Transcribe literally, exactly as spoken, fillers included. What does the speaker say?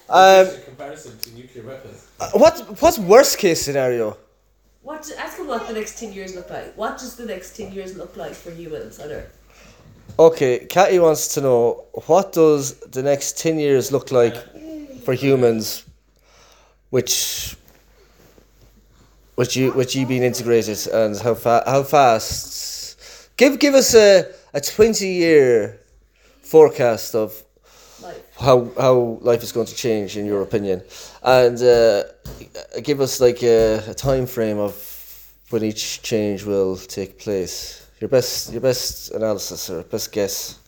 Um, In comparison to nuclear weapons. uh, what what's worst case scenario? What ask him what the next ten years look like. What does the next ten years look like for humans on Earth? Okay, Catty wants to know, what does the next ten years look like for humans, which which you which you being integrated, and how fa- how fast? Give give us a a twenty year forecast of Life. how how life is going to change in your opinion, and uh, give us like a, a time frame of when each change will take place. Your best your best analysis or best guess.